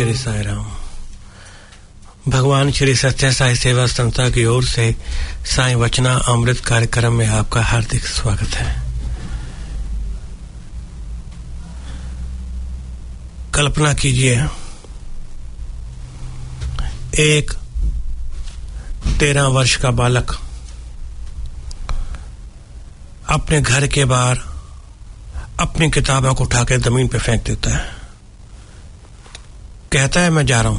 श्री साई राम। भगवान श्री सत्य साई सेवा संस्था की ओर से साई वचना अमृत कार्यक्रम में आपका हार्दिक स्वागत है। कल्पना कीजिए, एक 13 वर्ष का बालक अपने घर के बाहर अपनी किताबों को उठा के जमीन पे फेंक देता है। कहता है, मैं जा रहा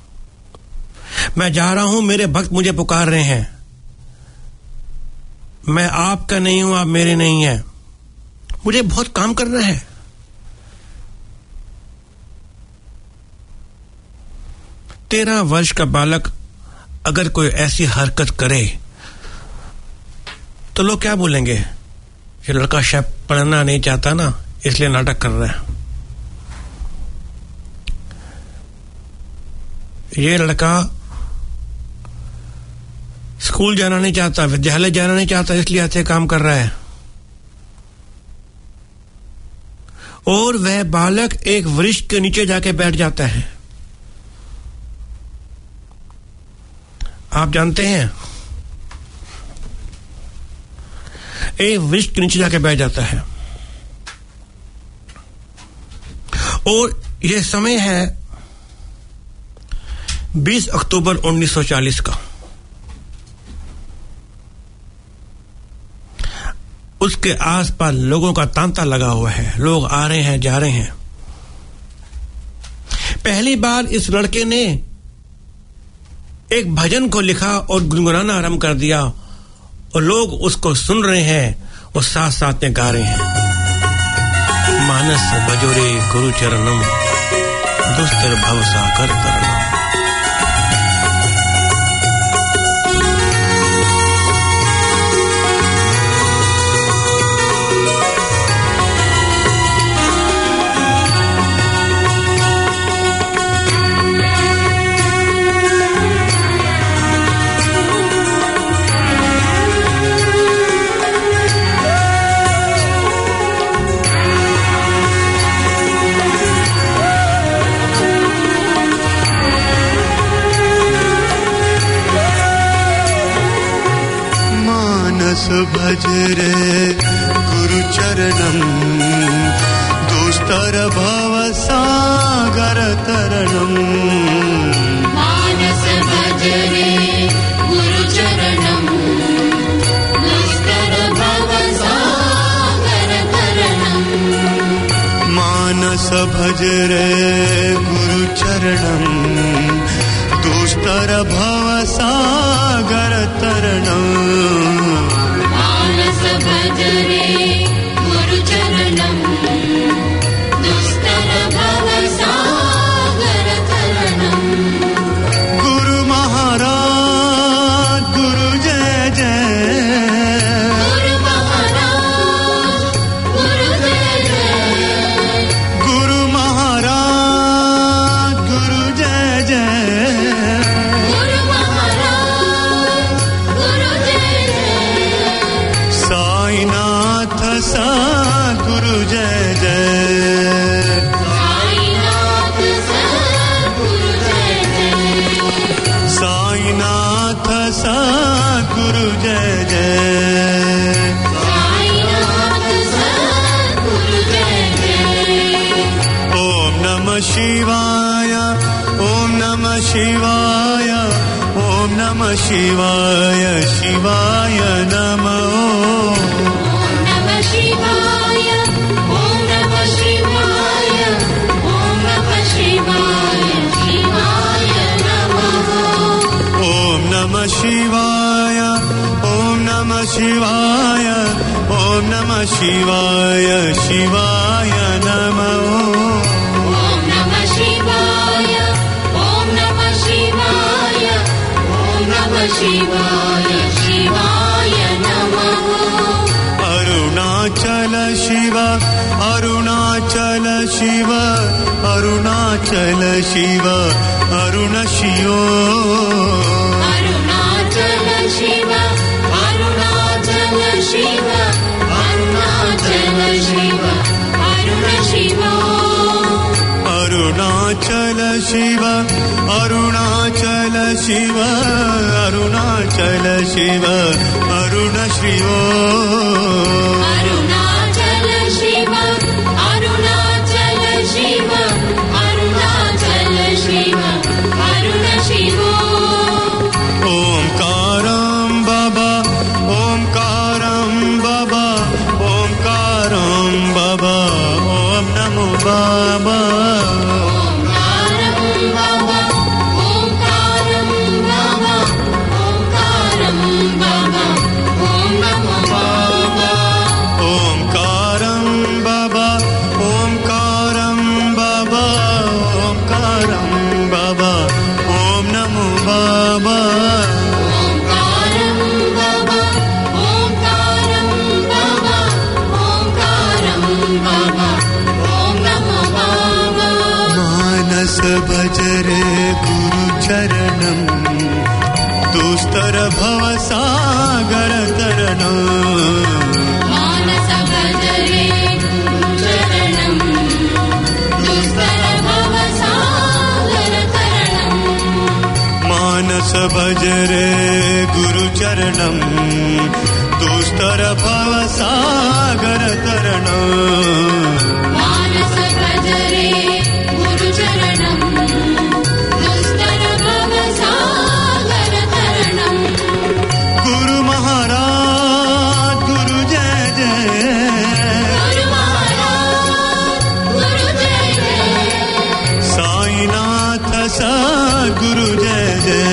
हूं, मेरे भक्त मुझे पुकार रहे हैं, मैं आपका नहीं हूं, आप मेरे नहीं हैं, मुझे बहुत काम करना है। तेरह वर्ष का बालक अगर कोई ऐसी हरकत करे तो लोग क्या बोलेंगे? ये लड़का शायद पढ़ना नहीं चाहता ना, इसलिए नाटक कर रहा है। ये लड़का स्कूल जाना नहीं चाहता, विद्यालय जाना नहीं चाहता, इसलिए ऐसे काम कर रहा है। और वह बालक एक वृक्ष के नीचे जाके बैठ जाता है। आप जानते हैं, एक वृक्ष के नीचे जाके बैठ जाता है। और यह समय है 20 अक्टूबर 1940 का। उसके आसपास लोगों का तांता लगा हुआ है, लोग आ रहे हैं, जा रहे हैं। पहली बार इस लड़के ने एक भजन को लिखा और गुनगुनाना आरंभ कर दिया, और लोग उसको सुन रहे हैं और साथ साथ में गा रहे हैं। मानस भजोरे गुरु चरणम, दुस्तर भव सागर तरणम। भज रे गुरु चरणम, दुस्तर भव सागर तरणम। मानस भज रे गुरु चरणम, दुस्तर भव सागर तरणम। मानस भज रे गुरु चरणम, दुस्तर भव सागर तरणम। भज रे गुरु चरणम, दुस्तर भव सागर तरणम। गुरु महाराज गुरु जय जय, गुरु महाराज गुरु जय जय, गुरु महाराज गुरु जय जय, गुरु महाराज गुरु जय जय। साईनाथ सा गुरु जय जय, साईनाथ सा गुरु जय जय, साईनाथ सा गुरु जय जय, साईनाथ सा गुरु जय जय। ओम नमः शिवाय, ओम नमः शिवाय, ओम नमः शिवाय, शिवाय नमः। शिवाय ओम नमः शिवाय, ओम नमः शिवाय, शिवाय नमः। ओम नमः शिवाय, ओम नमः शिवाय, ओम नमः शिवाय, शिवाय नमः। ओम नमः शिवाय, ओम नमः शिवाय, ओम नमः शिवाय, शिवाय नमः। अरुणाचल शिव, अरुणाचल शिव, अरुणाचल शिव, अरुण शिवो। अरुणाचल शिव, अरुणाचल शिव, अरुणाचल शिव, अरुण शिवो। अरुणा अरुणाचल शिव अरुणाचल शिव अरुणाचल शिव अरुण श्री ओम अरुणाचल शिव अरुणाचल शिव अरुणाचल शिव अरुण शिव ओंकारं बाबा ओंकारं बाबा ओंकारं बाबा ओम नमो बाबा भजरे गुरु चरणं दुस्तर भव सागर तरणं मानस भजरे गुरु चरणं दुस्तर भव सागर तरणं मानस भजरे गुरु चरणं दुस्तर भव सागर तरणं मानस भजरे गुरु महाराज गुरु जय जय गुरु महाराज गुरु जय जय साईनाथ सद्गुरु जय जय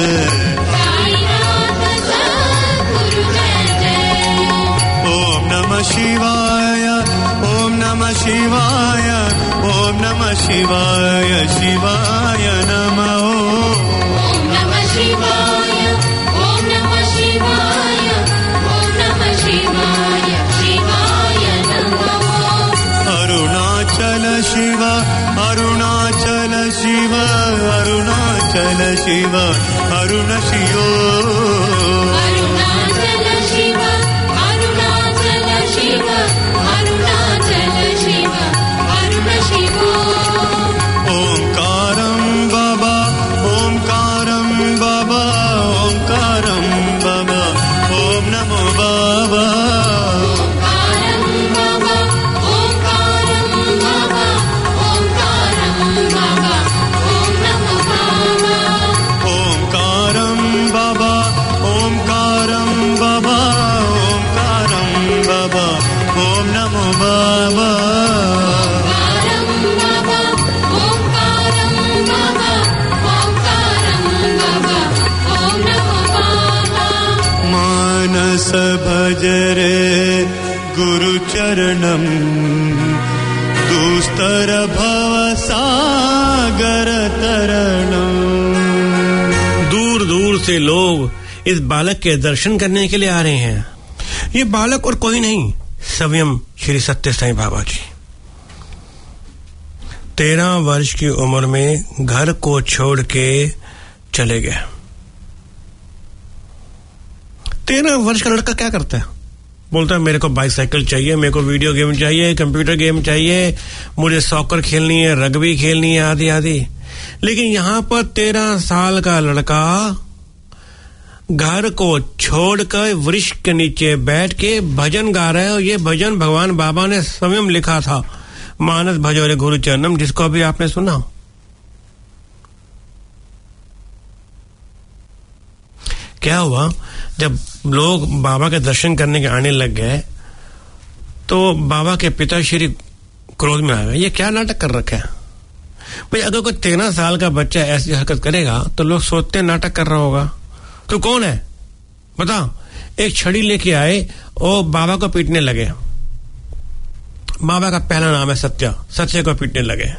साईनाथ सद्गुरु जय जय ओम नमः शिवाय ओम नमः शिवाय ओम नमः शिवाय शिवाय नमः ओम नमः शिवाय ओम नमः शिवाय ओम नमः शिवाय शिवाय नमः अरुणाचल शिव अरुणाचल शिव अरुणाचल शिव अरुण शिव अरुणाचल शिव अरुणाचल शिव अरुणाचल शिव अरुण शिव ओंकारं बाबा ओंकारं बाबा ओंकारं बाबा ओम नमो बाबा ओंकारं बाबा ओंकारं बाबा ओंकारं बाबा ओम नमो बाबा ओंकारं बाबा ओंकारं बाबा ओंकारं बाबा ओम नमो बाबा ओंकारं बाबा ओंकारं बाबा ओंकारं बाबा ओम नमो बाबा मानस भजरे गुरु चरणं दुस्तर भव सागर तरणं दूर दूर से लोग इस बालक के दर्शन करने के लिए आ रहे हैं। ये बालक और कोई नहीं, स्वयं श्री सत्य साईं बाबा जी। 13 वर्ष की उम्र में घर को छोड़ के चले गए। 13 वर्ष का लड़का क्या करता है? बोलता है मेरे को बाइसाइकिल चाहिए, मेरे को वीडियो गेम चाहिए, कंप्यूटर गेम चाहिए, मुझे सॉकर खेलनी है, रग्बी खेलनी है, आदि आदि। लेकिन यहाँ पर 13 साल का लड़का घर को छोड़कर वृक्ष के नीचे बैठ के भजन गा रहा है। और ये भजन भगवान बाबा ने स्वयं लिखा था, मानस भजोरे गुरु चरणम, जिसको अभी आपने सुना। क्या हुआ, जब लोग बाबा के दर्शन करने के आने लग गए तो बाबा के पिताश्री क्रोध में आ गए। ये क्या नाटक कर रखा है भाई? अगर कोई 13 साल का बच्चा ऐसी हरकत करेगा तो लोग सोचते नाटक कर रहा होगा। तो कौन है बताओ? एक छड़ी लेके आए और बाबा को पीटने लगे। बाबा का पहला नाम है सत्या, सत्य को पीटने लगे।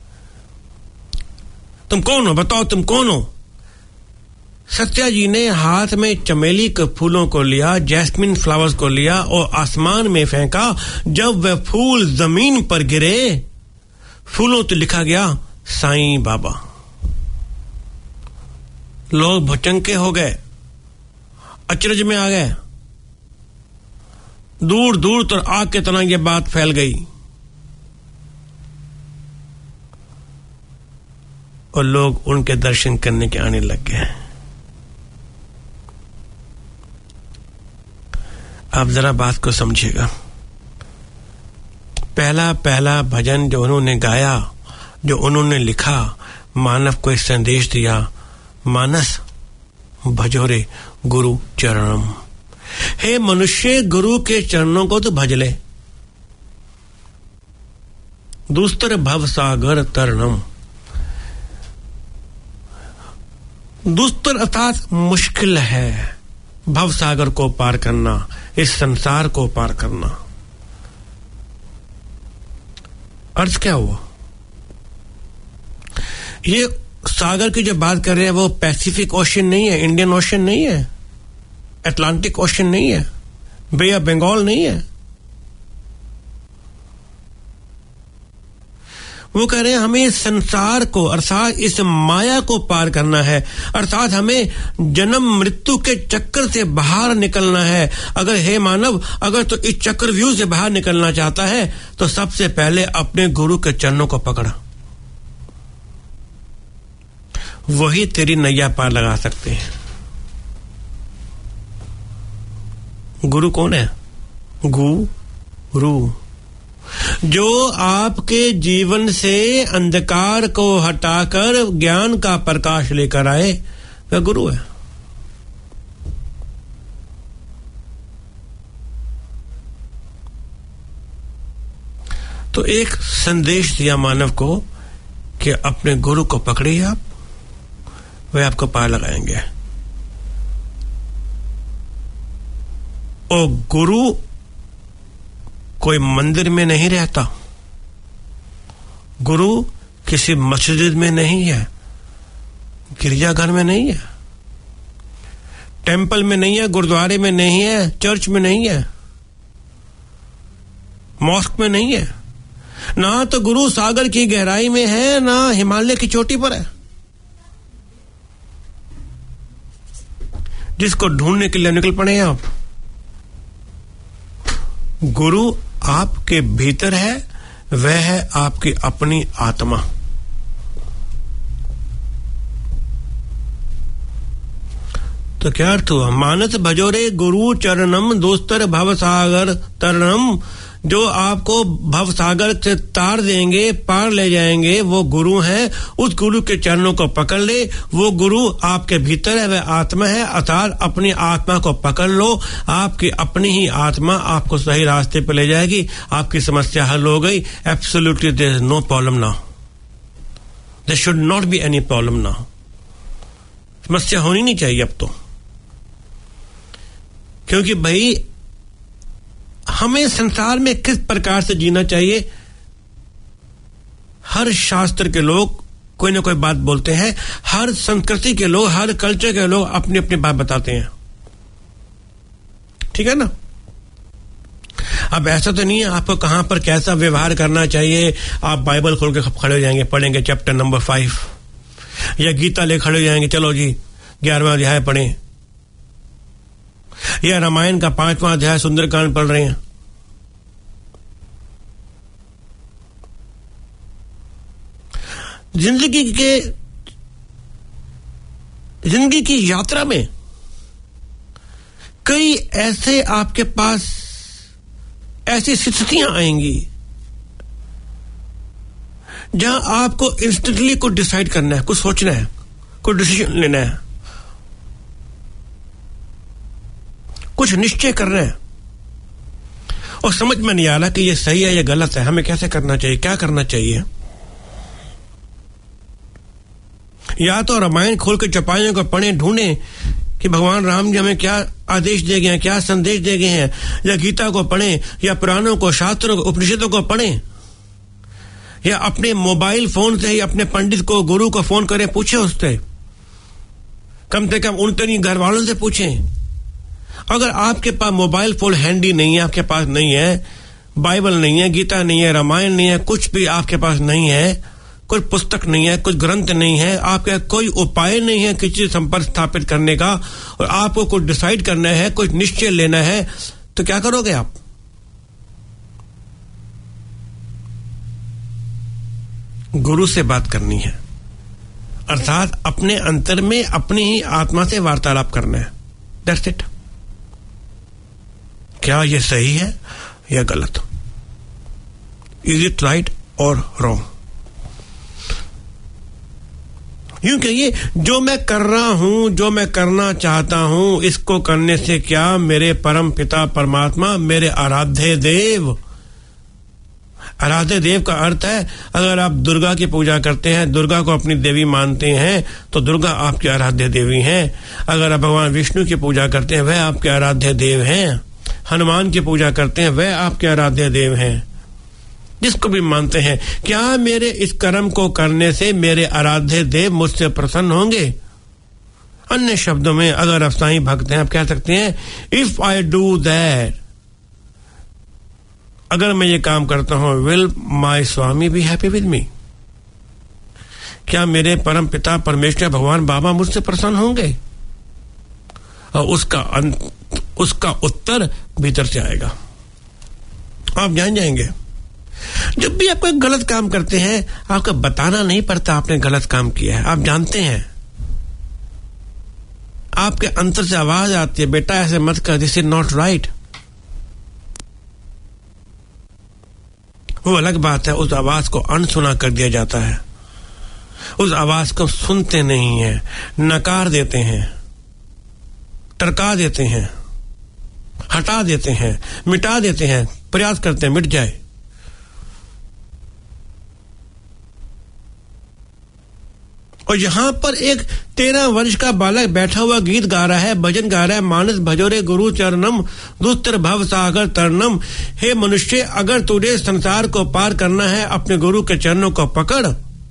तुम कौन हो बताओ, तुम कौन हो? सत्या जी ने हाथ में चमेली के फूलों को लिया, जैस्मिन फ्लावर्स को लिया और आसमान में फेंका। जब वह फूल जमीन पर गिरे, फूलों तो लिखा गया साईं बाबा। लोग भचंके हो गए, अचरज में आ गए। दूर दूर तक आग के तरह यह बात फैल गई। और लोग उनके दर्शन करने के आने लग गए। आप जरा बात को समझिएगा। पहला पहला भजन जो उन्होंने गाया, जो उन्होंने लिखा, मानव को एक संदेश दिया, मानस भजोरे गुरु चरणम। हे मनुष्य, गुरु के चरणों को तो भज ले। दुस्तर भव सागर तरणम। दुस्तर अर्थात मुश्किल है भव सागर को पार करना, इस संसार को पार करना। अर्थ क्या हुआ? ये सागर की जो बात कर रहे हैं वो पैसिफिक ओशन नहीं है, इंडियन ओशन नहीं है, अटलांटिक ओशन नहीं है, बे ऑफ बंगाल नहीं है। वो कह रहे हैं हमें इस संसार को अर्थात इस माया को पार करना है, अर्थात हमें जन्म मृत्यु के चक्कर से बाहर निकलना है। अगर हे मानव, अगर तो इस चक्रव्यूह से बाहर निकलना चाहता है तो सबसे पहले अपने गुरु के चरणों को पकड़ा, वही तेरी नैया पार लगा सकते हैं। गुरु कौन है? गुरु जो आपके जीवन से अंधकार को हटाकर ज्ञान का प्रकाश लेकर आए, वह गुरु है। तो एक संदेश दिया मानव को कि अपने गुरु को पकड़िए आप, वह आपको पार लगाएंगे। और गुरु कोई मंदिर में नहीं रहता, गुरु किसी मस्जिद में नहीं है, गिरजाघर में नहीं है, टेंपल में नहीं है, गुरुद्वारे में नहीं है, चर्च में नहीं है, मॉस्क में नहीं है। ना तो गुरु सागर की गहराई में है, ना हिमालय की चोटी पर है। जिसको ढूंढने के लिए निकल पड़े आप। गुरु आपके भीतर है, वह है आपकी अपनी आत्मा। तो क्या अर्थ हुआ? मानस भजोरे गुरु चरणम दोस्तर भव सागर तरणम। जो आपको भव सागर से तार देंगे, पार ले जाएंगे, वो गुरु हैं। उस गुरु के चरणों को पकड़ ले। वो गुरु आपके भीतर है, वह आत्मा है, अर्थात अपनी आत्मा को पकड़ लो। आपकी अपनी ही आत्मा आपको सही रास्ते पर ले जाएगी। आपकी समस्या हल हो गई। Absolutely there is no problem now, there should not be any problem now. समस्या होनी नहीं चाहिए अब तो, क्योंकि भाई हमें संसार में किस प्रकार से जीना चाहिए, हर शास्त्र के लोग कोई ना कोई बात बोलते हैं, हर संस्कृति के लोग, हर कल्चर के लोग अपनी अपनी बात बताते हैं, ठीक है ना। अब ऐसा तो नहीं है आपको कहां पर कैसा व्यवहार करना चाहिए। आप बाइबल खोल के खड़े हो जाएंगे, पढ़ेंगे चैप्टर नंबर 5, या गीता ले खड़े हो जाएंगे, चलो जी 11वां अध्याय पढ़ें, या रामायण का 5वां अध्याय सुंदरकांड पढ़ रहे हैं। जिंदगी की यात्रा में कई ऐसे आपके पास ऐसी स्थितियां आएंगी जहां आपको इंस्टेंटली कुछ डिसाइड करना है, कुछ सोचना है, कुछ डिसीजन लेना है, कुछ निश्चय करना है, और समझ में नहीं आ रहा कि ये सही है या गलत है, हमें कैसे करना चाहिए, क्या करना चाहिए। या तो रामायण खोल के चौपाइयों को पढ़ें, ढूंढें कि भगवान राम जी हमें क्या आदेश दे गए हैं, क्या संदेश दे गए हैं, या गीता को पढ़ें, या पुराणों को, शास्त्रों को, उपनिषदों को पढ़ें, या अपने मोबाइल फोन से ही अपने पंडित को, गुरु को फोन करें, पूछें उससे, कम से कम उनके नहीं घर वालों से पूछें। अगर आपके पास मोबाइल फोन हैंडी नहीं है, आपके पास नहीं है, बाइबल नहीं है, गीता नहीं है, रामायण नहीं है, कुछ भी आपके पास नहीं है, कोई पुस्तक नहीं है, कुछ ग्रंथ नहीं है, आपके कोई उपाय नहीं है किसी संपर्क स्थापित करने का, और आपको कुछ डिसाइड करना है, कुछ निश्चय लेना है, तो क्या करोगे आप? गुरु से बात करनी है, अर्थात अपने अंतर में अपनी ही आत्मा से वार्तालाप करना है। That's it. क्या ये सही है या गलत? इज इट राइट और रॉन्ग? यूं कहिए, जो मैं कर रहा हूं, जो मैं करना चाहता हूं, इसको करने से क्या मेरे परम पिता परमात्मा, मेरे आराध्य देव, आराध्य देव का अर्थ है, अगर आप दुर्गा की पूजा करते हैं, दुर्गा को अपनी देवी मानते हैं, तो दुर्गा आपकी आराध्य देवी हैं। अगर आप भगवान विष्णु की पूजा करते हैं, वह आपके आराध्य देव हैं। हनुमान की पूजा करते हैं, वह आपके आराध्य देव हैं। जिसको भी मानते हैं, क्या मेरे इस कर्म को करने से मेरे आराध्य देव मुझसे प्रसन्न होंगे? अन्य शब्दों में, अगर आप साईं भक्त हैं, आप कह सकते हैं, इफ आई डू दैट, अगर मैं ये काम करता हूं, will my Swami be happy with me? क्या मेरे परम पिता परमेश्वर भगवान बाबा मुझसे प्रसन्न होंगे? और उसका उत्तर भीतर से आएगा, आप जान जाएंगे। जब भी आप कोई गलत काम करते हैं, आपको बताना नहीं पड़ता आपने गलत काम किया है, आप जानते हैं। आपके अंतर से आवाज आती है, बेटा ऐसे मत कर, दिस इज नॉट राइट। वो अलग बात है, उस आवाज को अनसुना कर दिया जाता है, उस आवाज को सुनते नहीं है, नकार देते हैं, टरका देते हैं, हटा देते हैं, मिटा देते हैं, प्रयास करते हैं मिट जाए। और यहां पर एक 13 वर्ष का बालक बैठा हुआ गीत गा रहा है, भजन गा रहा है, मानस भजोरे गुरु चरणम दुस्तर भव सागर तरनम। हे मनुष्य, अगर तुझे संसार को पार करना है, अपने गुरु के चरणों को पकड़।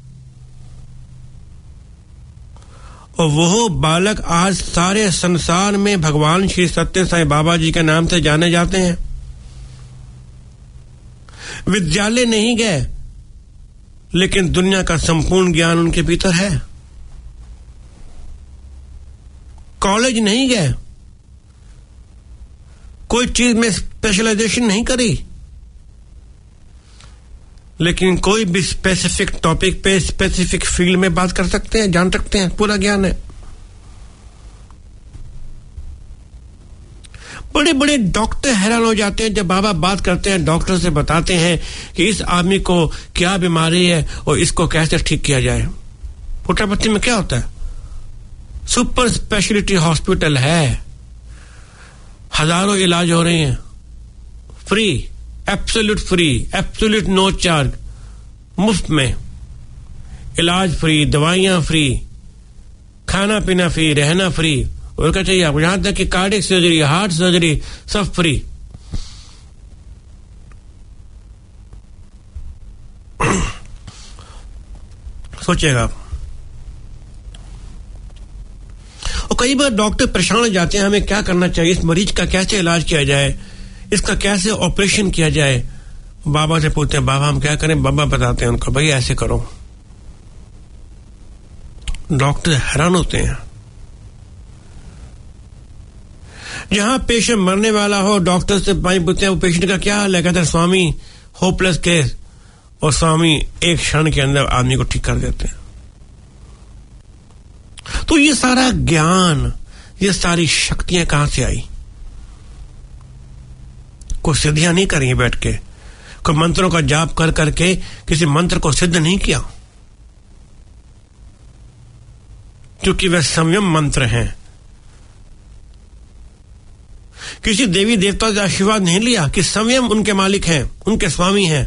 और वो बालक आज सारे संसार में भगवान श्री सत्य साईं बाबा जी के नाम से जाने जाते हैं। विद्यालय नहीं गए, लेकिन दुनिया का संपूर्ण ज्ञान उनके भीतर है। कॉलेज नहीं गए, कोई चीज में स्पेशलाइजेशन नहीं करी, लेकिन कोई भी स्पेसिफिक टॉपिक पे, स्पेसिफिक फील्ड में बात कर सकते हैं, जान सकते हैं, पूरा ज्ञान है। बड़े बड़े डॉक्टर हैरान हो जाते हैं जब बाबा बात करते हैं, डॉक्टर से बताते हैं कि इस आदमी को क्या बीमारी है और इसको कैसे ठीक किया जाए। पुट्टापत्ती में क्या होता है? सुपर स्पेशलिटी हॉस्पिटल है, हजारों इलाज हो रहे हैं, free, absolute free, absolute no charge, मुफ्त में इलाज फ्री, दवाइयां फ्री, खाना पीना फ्री, रहना फ्री, और क्या चाहिए आपको? यहां तक कि कार्डियक सर्जरी, हार्ट सर्जरी, सब फ्री। सोचिएगा आप। और कई बार डॉक्टर परेशान हो जाते हैं, हमें क्या करना चाहिए, इस मरीज का कैसे इलाज किया जाए, इसका कैसे ऑपरेशन किया जाए। बाबा से पूछते हैं, बाबा हम क्या करें? बाबा बताते हैं उनको, भाई ऐसे करो। डॉक्टर हैरान होते हैं। जहां पेशेंट मरने वाला हो, डॉक्टर से भाई पूछते हैं, वो पेशेंट का क्या हाल है? कहते हैं, स्वामी होपलेस केस, और स्वामी एक क्षण के अंदर आदमी को ठीक कर देते हैं। तो ये सारा ज्ञान, ये सारी शक्तियां कहां से आई? कोई सिद्धियां नहीं करी बैठ के, कोई मंत्रों का जाप कर करके किसी मंत्र को सिद्ध नहीं किया, क्योंकि वह संयम मंत्र हैं। किसी देवी देवता से आशीर्वाद नहीं लिया कि संयम उनके मालिक हैं, उनके स्वामी हैं।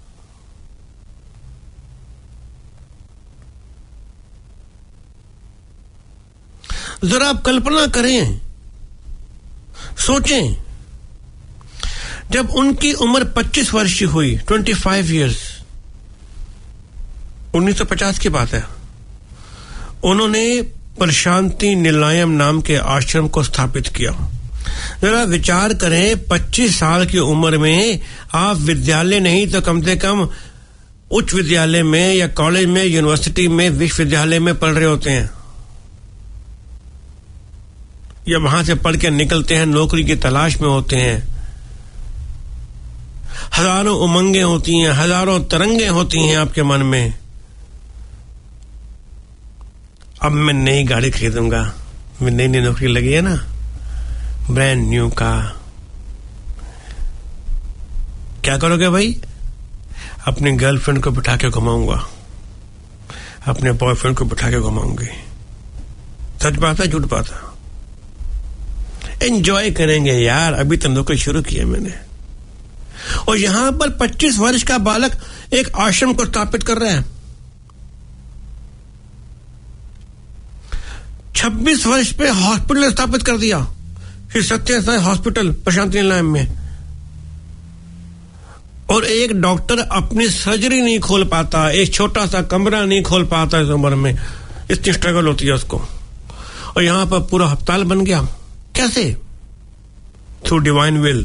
जरा आप कल्पना करें, सोचें, जब उनकी उम्र 25 वर्ष की हुई, 25 इयर्स, 1950 की बात है, उन्होंने प्रशांति निलयम नाम के आश्रम को स्थापित किया। जरा विचार करें, 25 साल की उम्र में आप विद्यालय नहीं तो कम से कम उच्च विद्यालय में या कॉलेज में, यूनिवर्सिटी में, विश्वविद्यालय में पढ़ रहे होते हैं, या वहां से पढ़ के निकलते हैं, नौकरी की तलाश में होते हैं। हजारों उमंगें होती हैं, हजारों तरंगे होती हैं आपके मन में। अब मैं नई गाड़ी खरीदूंगा, मैं नई नौकरी लगी है ना, ब्रांड न्यू का। क्या करोगे भाई? अपनी गर्लफ्रेंड को बिठा के घुमाऊंगा, अपने बॉयफ्रेंड को बिठा के घुमाऊंगी। सच बात है झूठ बात है? एंजॉय करेंगे यार, अभी तो नौकरी शुरू की है मैंने। और यहां पर 25 वर्ष का बालक एक आश्रम को स्थापित कर रहा है। 26 वर्ष पे हॉस्पिटल स्थापित कर दिया, श्री सत्य साई हॉस्पिटल प्रशांति निलय में। और एक डॉक्टर अपनी सर्जरी नहीं खोल पाता, एक छोटा सा कमरा नहीं खोल पाता इस उम्र में, इतनी स्ट्रगल होती है उसको। और यहां पर पूरा अस्पताल बन गया। कैसे? Through divine will.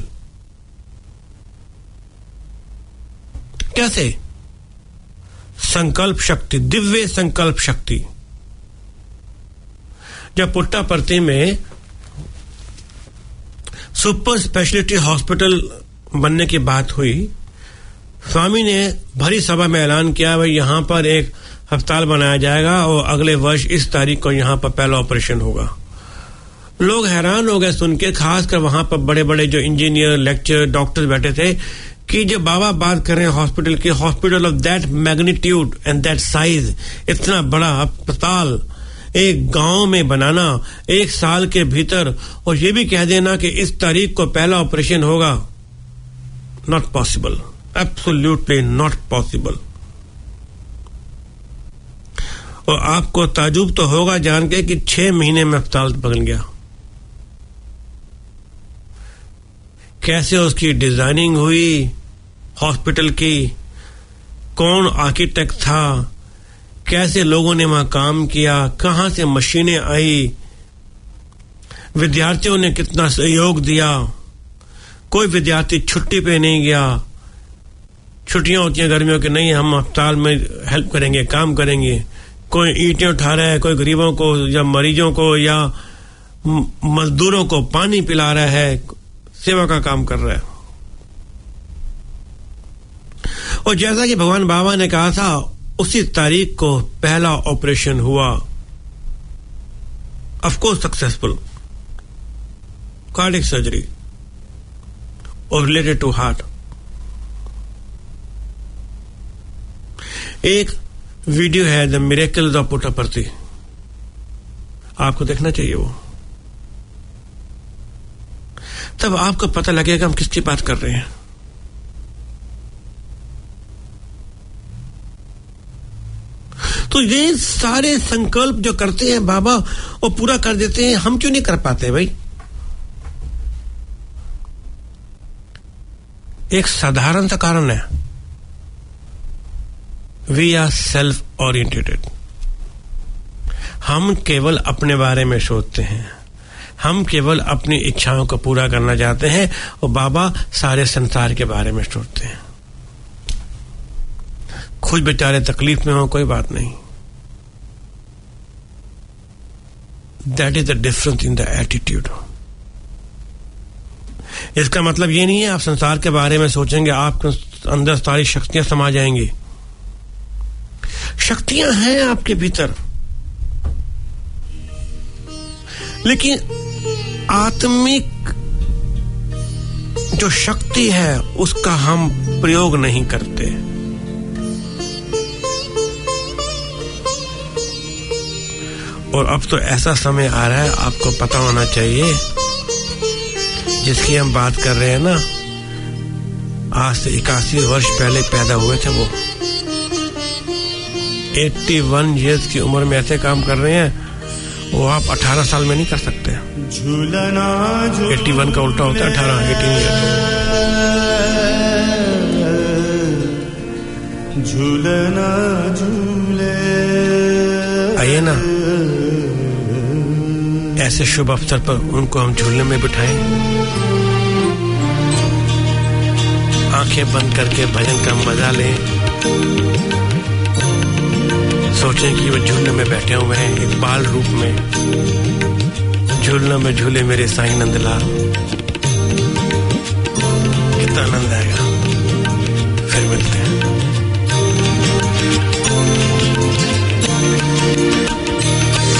कैसे? संकल्प शक्ति, दिव्य संकल्प शक्ति। जब पुट्टापर्थी में सुपर स्पेशलिटी हॉस्पिटल बनने की बात हुई, स्वामी ने भरी सभा में ऐलान किया भाई यहां पर एक अस्पताल बनाया जाएगा और अगले वर्ष इस तारीख को यहां पर पहला ऑपरेशन होगा। लोग हैरान हो गए सुन के, खासकर वहां पर बड़े बड़े जो इंजीनियर, लेक्चर, डॉक्टर बैठे थे कि जब बाबा बात कर रहे हैं हॉस्पिटल की, hospital of that magnitude and that size, इतना बड़ा अस्पताल एक गांव में बनाना 1 साल के भीतर, और ये भी कह देना कि इस तारीख को पहला ऑपरेशन होगा, not possible, absolutely not possible. और आपको ताजुब तो होगा जान के कि 6 महीने में अस्पताल बन गया। कैसे उसकी डिजाइनिंग हुई हॉस्पिटल की, कौन आर्किटेक्ट था, कैसे लोगों ने वहां काम किया, कहां से मशीनें आई, विद्यार्थियों ने कितना सहयोग दिया। कोई विद्यार्थी छुट्टी पे नहीं गया। छुट्टियां होती हैं गर्मियों की, नहीं हम अस्पताल में हेल्प करेंगे, काम करेंगे। कोई ईंटें उठा रहा है, कोई गरीबों को या मरीजों को या मजदूरों को पानी पिला रहा है, सेवा का काम कर रहा है। और जैसा कि भगवान बाबा ने कहा था, उसी तारीख को पहला ऑपरेशन हुआ, of course successful, cardiac surgery और रिलेटेड टू हार्ट। एक वीडियो है द मिरेकल्स ऑफ पुट्टापर्थी, आपको देखना चाहिए वो, तब आपको पता लगेगा हम किसकी बात कर रहे हैं। तो ये सारे संकल्प जो करते हैं बाबा वो पूरा कर देते हैं, हम क्यों नहीं कर पाते भाई? एक साधारण सा कारण है, वी आर सेल्फ ओरिएंटेड। हम केवल अपने बारे में सोचते हैं, हम केवल अपनी इच्छाओं को पूरा करना चाहते हैं, और बाबा सारे संसार के बारे में सोचते हैं। खुद बेचारे तकलीफ में हो, कोई बात नहीं। That is the difference in the attitude. इसका मतलब ये नहीं है आप संसार के बारे में सोचेंगे आपके अंदर सारी शक्तियां समा जाएंगी। शक्तियां हैं आपके भीतर, लेकिन आत्मिक जो शक्ति है उसका हम प्रयोग नहीं करते। और अब तो ऐसा समय आ रहा है, आपको पता होना चाहिए, जिसकी हम बात कर रहे हैं ना, आज से 81 वर्ष पहले पैदा हुए थे वो, 81 ईयर्स की उम्र में ऐसे काम कर रहे हैं, वो आप 18 साल में नहीं कर सकते। 81 का उल्टा होता है 18, 18 ईयर्स। झूलना झूले, आइए ना, ऐसे शुभ अवसर पर उनको हम झूलने में बिठाएं, आंखें बंद करके भजन का मजा लें, सोचें कि वो झूलने में बैठे हुए हैं एक बाल रूप में। झूलना में झूले मेरे साईं नंदलाल, कितना आनंद आएगा। फिर मिलते हैं।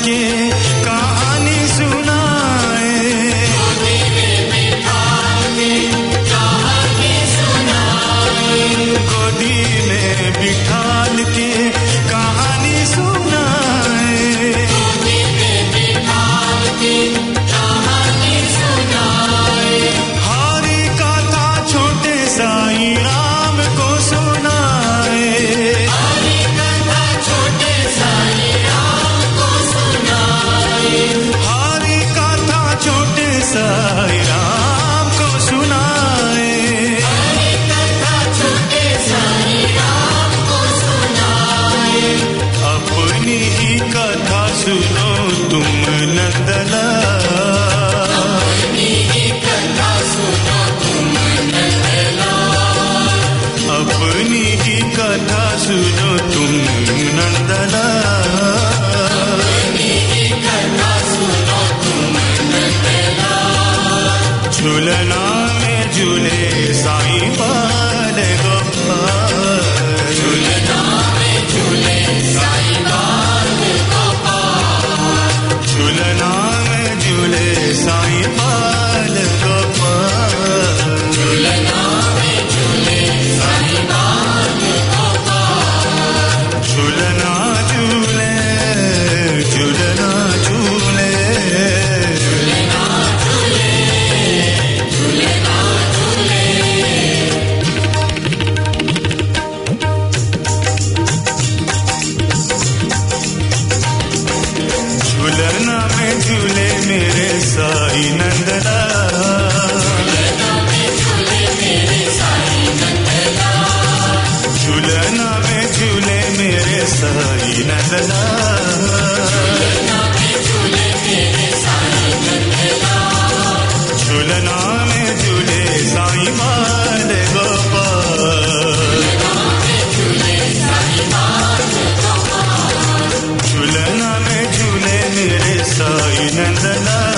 के कहानी सुनाए गोदी में बिठाल के कहानी सुनाए हरि कथा छोटे साईं राम को सुनाए हरि कथा छोटे साईं राम को सुनाए हरि कथा छोटे साईं राम को सुनाए हरि कथा छोटे साईं राम को सुनाए अपनी ही कथा सुनो तुम नंदलाल अपनी ही कथा सुनो तुम नंदलाल अपनी ही कथा सुनो तुम नंदलाल अपनी ही कथा सुनो तुम नंदलाल झूलना में झूले साईं बाल गोपाल झूलना में झूले साईं बाल गोपाल झूलना में झूले साईं बाल गोपाल झूलना में झूले साईं बाल गोपाल झूलना झूले झूलना झूले झूलना झूले झूलना झूले झूलना में झूले मेरे साईं नंदलाल झूलना में झूले मेरे साईं नंदलाल झूलना में झूले मेरे साईं नंदलाल झूलना में झूले मेरे साईं नंदलाल झूलना में झूले साईं बाल गोपाल झूलना में झूले मेरे साईं नंदलाल